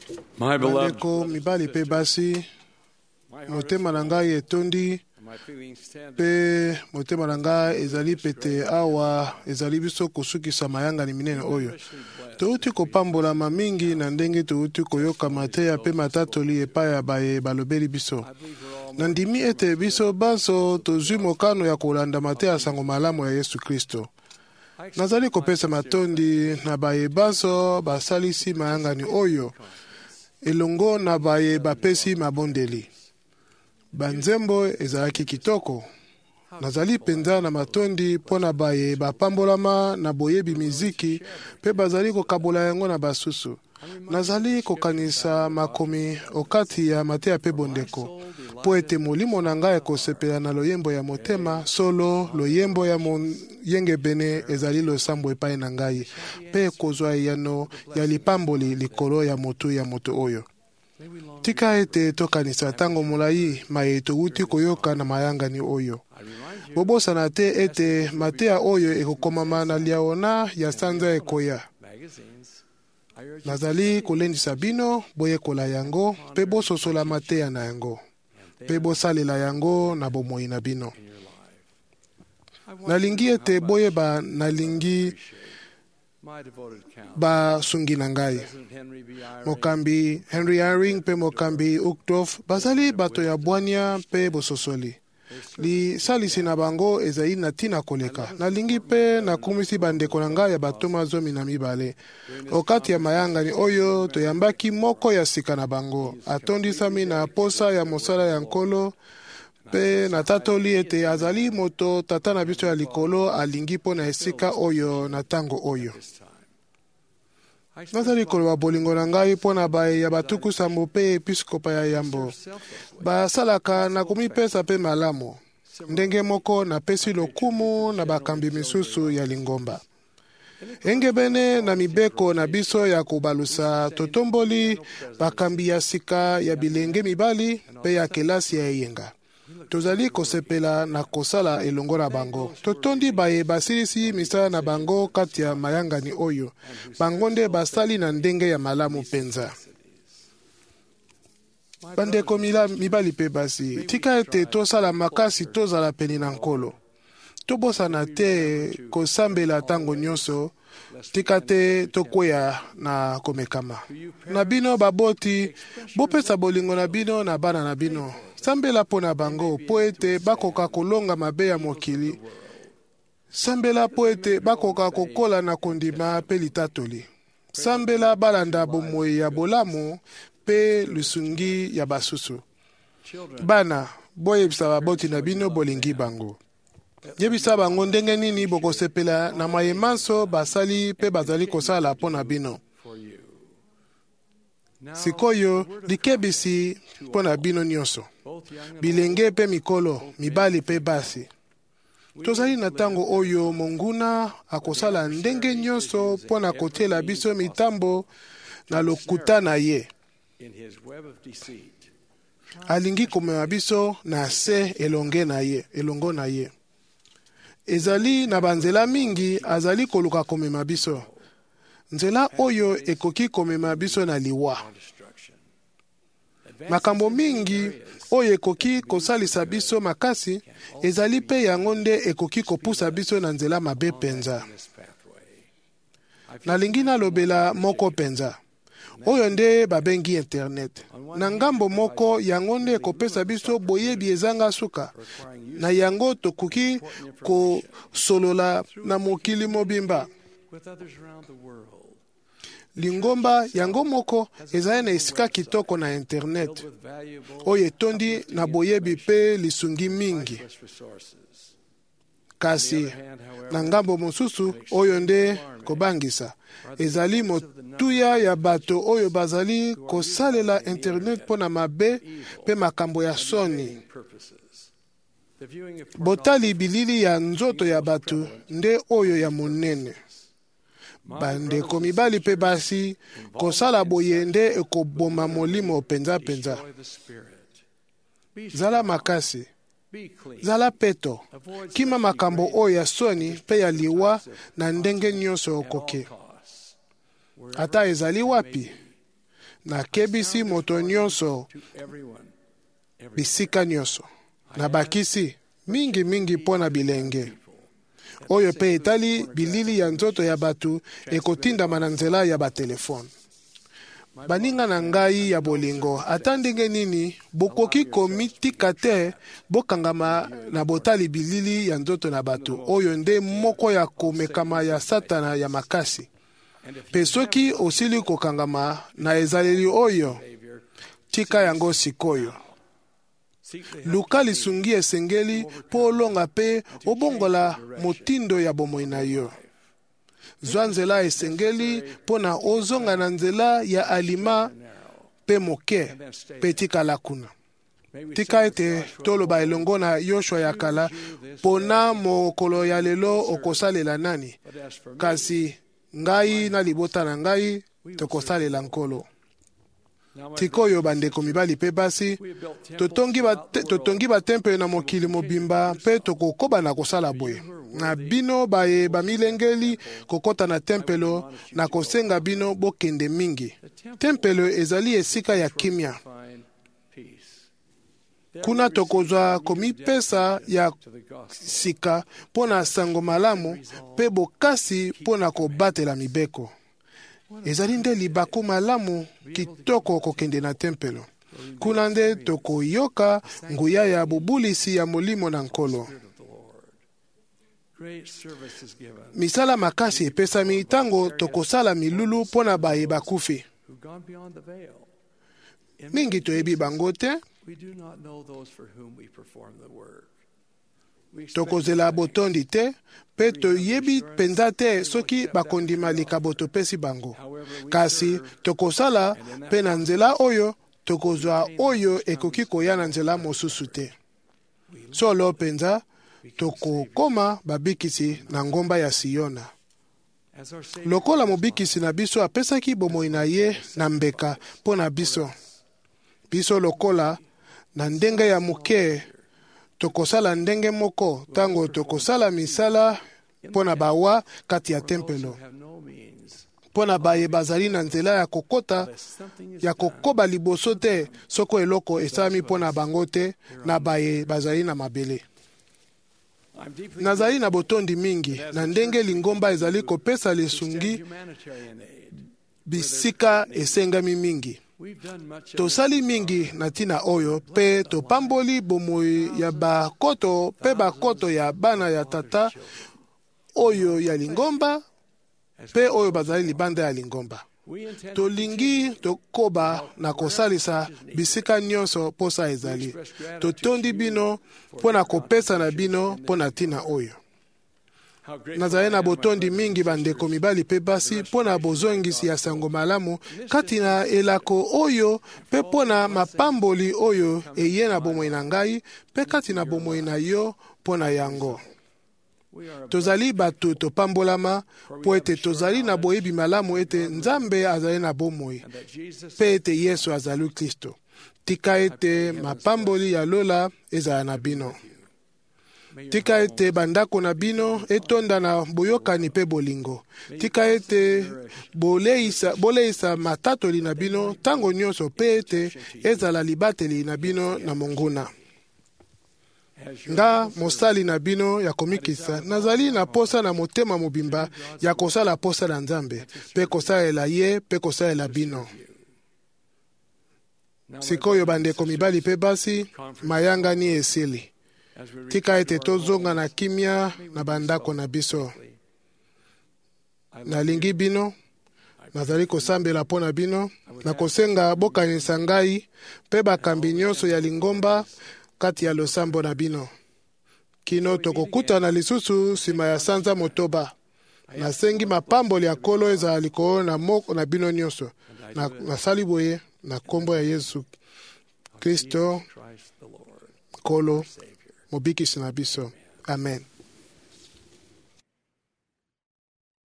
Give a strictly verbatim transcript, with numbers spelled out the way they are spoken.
My beloved, bandeko mibali pe basi, motema na ngai etondi pe motema na ngai ezali pete awa ezali biso kosukisa mayangani minene oyo touti kopambolama mingi na ndenge touti koyoka mateya pe matatoli epai ya baye balobeli biso. Nandimi ete biso banso tozwi mokano ya kolanda mateya sango malamu ya Yesu Kristo. Nazali kopesa matondi na baye banso basalisi mayangani oyo elongo na baye bapesi mabondeli. Banzembo ezalaki kitoko. Nazali penza na matondi pona baye bapambolama na boyebi miziki pe bazali kokabola yango na basusu. Nazali kokanisa makomi okati ya mateya pe bondeko po ete molimo na ngai ekosepela na loyembo ya motema solo loyembo ya moyenge bene ezali losambo epai na ngai pe ekozwa yano ya lipamboli likolo ya motu ya moto oyo. Tika ete tokanisa tango molai maye touti koyoka na mayangani oyo. Bobosana te ete mateya oyo ekokomama na liaona ya sanza ekoya. Nazali kolendisa bino boyekola yango pe bososola mateya na yango pe bosalela yango na bomoi na bino. Nalingi ete boyeba nalingi basungi na ngai. Mokambi Henry Eyring pe mokambi Uchtdorf bazali bato ya bwania pe bososoli. Li salisi na bango ezali na tina koleka. Nalingi pe nakumisi bandeko na ngai ya batoma zomi na mibale. Okati ya mayangani oyo toyambaki moko ya sika na bango. Atondisami na posa ya mosala ya nkolo pe natatoli ete azali moto tata na biso ya likolo alingi po na esika oyo na tango oyo. Nazali koloba bolingo na ngai po na baye ya batuku sambo pe episkopa ya yambo. Basalaka na komipesa pe malamu. Ndenge moko na pesi lokumu na bakambi misusu ya lingomba. Engebene na mibeko na biso ya kubalusa totomboli bakambi ya sika ya bilenge mibali pe ya kelasi ya eyenga. Tozali kosepela na kosala elongo na bango. Totondi baye basilisi misala na bango kati ya mayangani oyo. Bango nde basali na ndenge ya malamu penza. Bandeko mibali pe basi. Tika ete tosala makasi tozala peni na nkolo. Tobosana te kosambela tango nyonso. Tika te tokwea na komekama. Na bino baboti, bopesa bolingo na bino na bana na bino. Sambela po na bango po ete bakoka kolonga mabe ya mokili. Sambela po ete bakoka kokola na kondima pe litatoli. Sambela balanda bomoi ya bolamu pe lusungi ya basusu. Bana, boyebisa baboti na bino bolingi bango. Yebisa bango ndenge nini bokosepela na mayemanso basali pe bazali kosala po na bino. Sikoyo likebisi po na bino nyonso. Bilenge pe mikolo, mibali pe basi. Tozali na tango oyo monguna akosala ndenge nyonso po na kotiela biso mitambo na lokuta na ye. Alingi komema biso na se elonge na ye, elongo na ye. Ezali na banzela mingi azali koluka komema biso. Nzela oyo ekoki komema biso na liwa. Makambo mingi oyo ekoki kosalisa biso makasi ezali pe yango nde ekoki kopusa biso na nzela mabe penza. Nalingi nalobela moko penza. Oyo nde babengi internet. Na ngambo moko yango nde ekopesa biso boyebi ezanga suka. Na yango tokoki kosolola na mokili mobimba. Lingomba yango moko ezali na esika kitoko na internet. Oyo etondi na boyebi pe lisungi mingi. Kasi na ngambo mosusu oyo nde kobangisa. Ezali motuya ya bato oyo bazali kosalela internet po na mabe pe makambo ya soni. Botali bilili ya nzoto ya bato nde oyo ya monene. Bandeko mibali pe basi kosala boye nde ekoboma molimo penza penza. Zala makasi. Zala peto. Kima makambo oyo ya soni pe ya liwa na ndenge nyonso okoke. Ata ezali wapi? nakebisi moto nyonso bisika nyonso. Nabakisi mingi mingi mpo na bilenge oyo pe etali bilili ya nzoto ya batu ekotindama na nzela ya batelefone. Baninga na ngai ya bolingo, ata ndenge nini bokoki komitika te bokangama na botali bilili ya nzoto na batu oyo nde moko ya komekama ya Satana ya makasi. Pe soki osili kokangama na ezaleli oyo, tika yango sikoyo. Luka lisungi esengeli po olonga pe obongola motindo ya bomoi na yo. Zwa nzela esengeli po na ozonga na nzela ya alima pe moke pe tika lakuna. Tika ete toloba elongo na Yoshua ya kala pona mokolo ya lelo okosalela nani. Kasi ngai na libota na ngai tokosalela nkolo. Tikoyo bandeko mibali pe basi totongi ba totongi ba temple na mokili mobimba pe tokokoba na kosala boye. Na bino baye bamilengeli kokota na tempelo na kosenga bino bokende mingi. Tempelo ezali esika ya kimia. Kuna tokozwa komipesa ya sika pona sango malamu pe bokasi pona kobatela mibeko. Ezali nde libaku malamu kitoko kokende na tempelo. Kuna nde tokoyoka nguya ya bubulisi ya molimo na nkolo. Misala makasi epesami tango tokosala milulu pona baye bakufi. Mingi toyebi bango te. Tokozela botondi te, pe toyebi penza te soki bakondima likabo topesi bango. Kasi tokosala pe na nzela oyo, tokozwa oyo ekoki koya na nzela mosusu te. Solo penza, tokokoma babikisi na ngomba ya Siona. Lokola mobikisi na biso apesaki bomoi na ye na mbeka po na biso. Biso lokola na ndenge ya muke tokosala ndenge moko tango tokosala misala pona bawa kati ya tempelo. Pona baye bazali na nzela ya kokota ya kokoba liboso te soko eloko esami pona bango te na baye bazali na mabele. Nazali na botondi mingi na ndenge lingomba ezali kopesa lesungi bisika esengami mingi. Tosali mingi na tina oyo pe topamboli bomoi ya bakoto pe bakoto ya bana ya tata oyo ya lingomba pe oyo bazali libanda ya lingomba. Tolingi tokoba na kosalisa bisika nyonso posa ezali. Totondi bino pona kopesa na pino pona tina oyo. Nazali na botondi mingi bandeko mibali pe basi pona bozongisi ya sango malamu kati na elako oyo pe pona mapamboli oyo eye na bomoi na ngai pe kati na bomoi na yo pona yango. Tozali bato topambolama po ete tozali na boyebi malamu ete Nzambe azali na bomoi pe ete Yesu azali Kristo. Tika ete mapamboli ya lola ezala na bino. Tika ete bandako na bino etonda na boyokani pe bolingo. Tika ete boleisa, boleisa matatoli na bino tango nyonso pe ete ezala libateli na bino na monguna. Nga mosali na bino ya komikisa nazali na posa na motema mobimba ya kosala posa na Nzambe pe kosalela ye pe kosalela bino. Sikoyo bandeko mibali pe basi mayanga ni esili. Tika ete tozonga na kimia na bandako na biso. Nalingi bino, nazali kosambela pona bino, na kosenga bokanisa ngai pe bakambi nyonso ya lingomba kati ya losambo na bino. Kino tokokuta na lisusu sima ya sanza motoba. Nasengi mapamboli ya kolo ezala likolo na moko na bino nyonso. Na, nasali boye na kombo ya Yesu Kristo kolo mobikisi na biso. Amen.